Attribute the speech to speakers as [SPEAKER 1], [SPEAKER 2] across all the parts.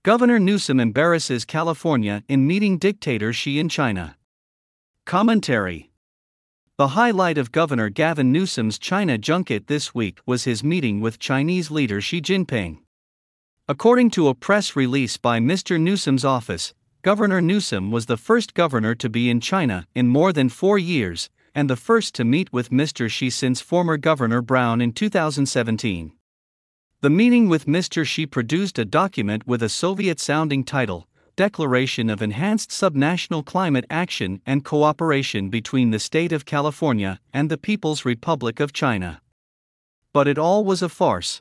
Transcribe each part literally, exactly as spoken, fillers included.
[SPEAKER 1] Governor Newsom embarrasses California in meeting dictator Xi in China. Commentary. The highlight of Governor Gavin Newsom's China junket this week was his meeting with Chinese leader Xi Jinping. According to a press release by Mister Newsom's office, Governor Newsom was the first governor to be in China in more than four years, and the first to meet with Mister Xi since former Governor Brown in two thousand seventeen. The meeting with Mister Xi produced a document with a Soviet-sounding title, Declaration of Enhanced Subnational Climate Action and Cooperation between the State of California and the People's Republic of China. But it all was a farce.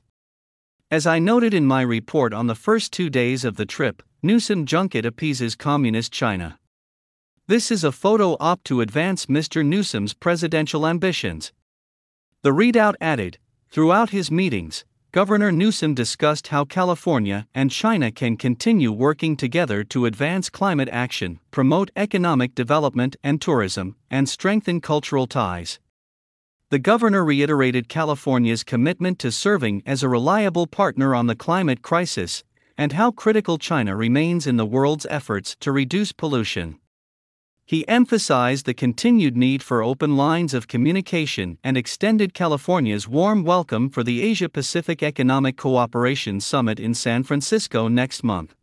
[SPEAKER 1] As I noted in my report on the first two days of the trip, Newsom junket appeases Communist China. This is a photo op to advance Mister Newsom's presidential ambitions. The readout added, throughout his meetings, Governor Newsom discussed how California and China can continue working together to advance climate action, promote economic development and tourism, and strengthen cultural ties. The governor reiterated California's commitment to serving as a reliable partner on the climate crisis, and how critical China remains in the world's efforts to reduce pollution. He emphasized the continued need for open lines of communication and extended California's warm welcome for the Asia-Pacific Economic Cooperation Summit in San Francisco next month.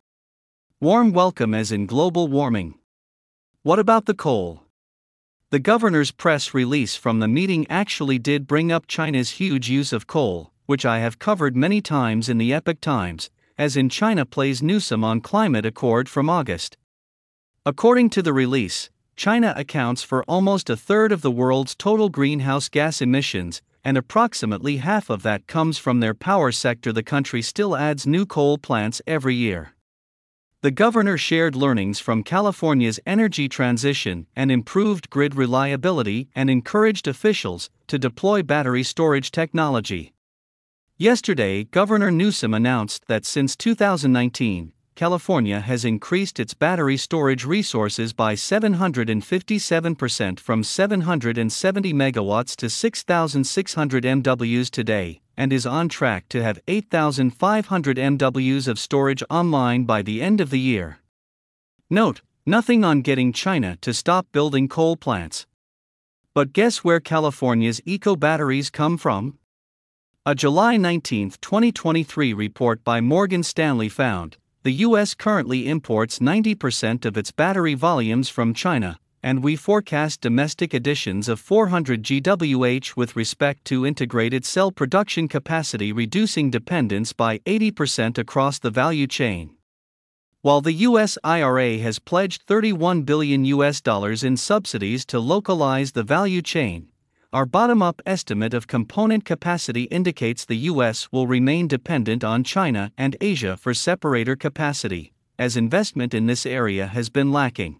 [SPEAKER 1] Warm welcome as in global warming. What about the coal? The governor's press release from the meeting actually did bring up China's huge use of coal, which I have covered many times in the Epoch Times, as in China plays Newsom on climate accord from August. According to the release, China accounts for almost a third of the world's total greenhouse gas emissions, and approximately half of that comes from their power sector. The country still adds new coal plants every year. The governor shared learnings from California's energy transition and improved grid reliability and encouraged officials to deploy battery storage technology. Yesterday, Governor Newsom announced that since two thousand nineteen, California has increased its battery storage resources by seven hundred fifty-seven percent from seven hundred seventy megawatts to six thousand six hundred megawatts today, and is on track to have eight thousand five hundred megawatts of storage online by the end of the year. Note, nothing on getting China to stop building coal plants. But guess where California's eco-batteries come from? A July nineteenth, twenty twenty-three report by Morgan Stanley found the U S currently imports ninety percent of its battery volumes from China, and we forecast domestic additions of four hundred gigawatts with respect to integrated cell production capacity, reducing dependence by eighty percent across the value chain. While the U S I R A has pledged thirty-one billion U S dollars in subsidies to localize the value chain, our bottom-up estimate of component capacity indicates the U S will remain dependent on China and Asia for separator capacity, as investment in this area has been lacking.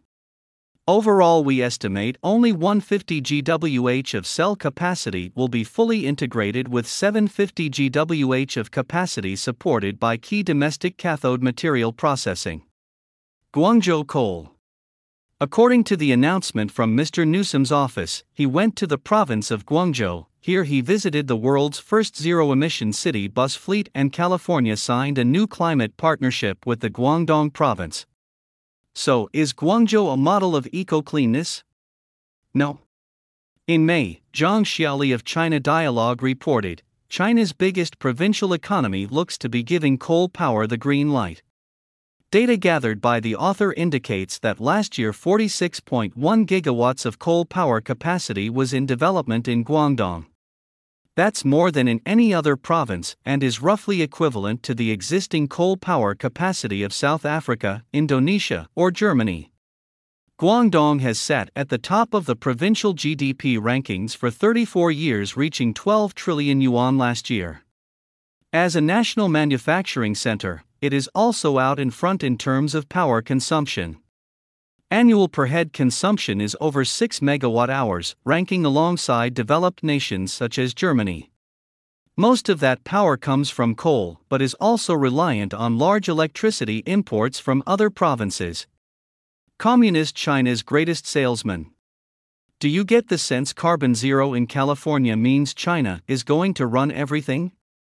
[SPEAKER 1] Overall, we estimate only one hundred fifty gigawatts of cell capacity will be fully integrated, with seven hundred fifty gigawatts of capacity supported by key domestic cathode material processing. Guangzhou Coal. According to the announcement from Mister Newsom's office, he went to the province of Guangzhou. Here he visited the world's first zero-emission city bus fleet, and California signed a new climate partnership with the Guangdong province. So, is Guangzhou a model of eco-cleanness? No. In May, Zhang Xiaoli of China Dialogue reported, China's biggest provincial economy looks to be giving coal power the green light. Data gathered by the author indicates that last year forty-six point one gigawatts of coal power capacity was in development in Guangdong. That's more than in any other province and is roughly equivalent to the existing coal power capacity of South Africa, Indonesia, or Germany. Guangdong has sat at the top of the provincial G D P rankings for thirty-four years, reaching twelve trillion yuan last year. As a national manufacturing center, it is also out in front in terms of power consumption. Annual per-head consumption is over six megawatt hours, ranking alongside developed nations such as Germany. Most of that power comes from coal, but is also reliant on large electricity imports from other provinces. Communist China's greatest salesman. Do you get the sense carbon zero in California means China is going to run everything?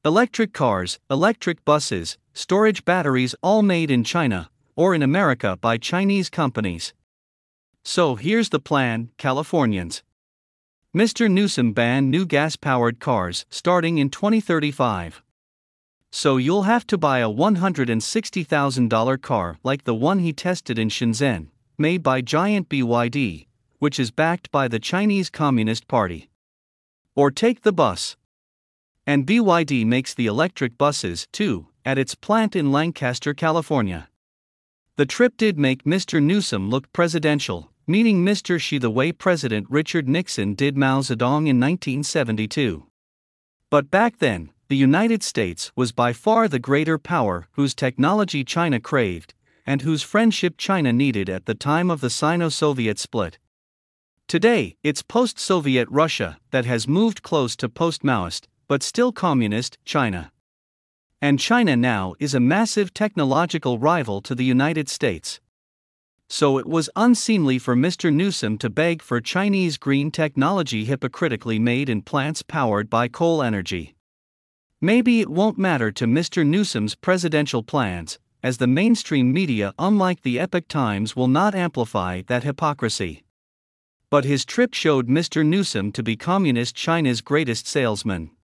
[SPEAKER 1] Electric cars, electric buses, storage batteries all made in China, or in America by Chinese companies. So here's the plan, Californians. Mister Newsom banned new gas-powered cars starting in twenty thirty-five. So you'll have to buy a one hundred sixty thousand dollars car like the one he tested in Shenzhen, made by giant B Y D, which is backed by the Chinese Communist Party. Or take the bus. And B Y D makes the electric buses, too, at its plant in Lancaster, California. The trip did make Mister Newsom look presidential, meaning Mister Xi the way President Richard Nixon did Mao Zedong in nineteen seventy-two. But back then, the United States was by far the greater power whose technology China craved, and whose friendship China needed at the time of the Sino-Soviet split. Today, it's post-Soviet Russia that has moved close to post-Maoist, but still communist, China. And China now is a massive technological rival to the United States. So it was unseemly for Mister Newsom to beg for Chinese green technology hypocritically made in plants powered by coal energy. Maybe it won't matter to Mister Newsom's presidential plans, as the mainstream media, unlike the Epoch Times, will not amplify that hypocrisy. But his trip showed Mister Newsom to be communist China's greatest salesman.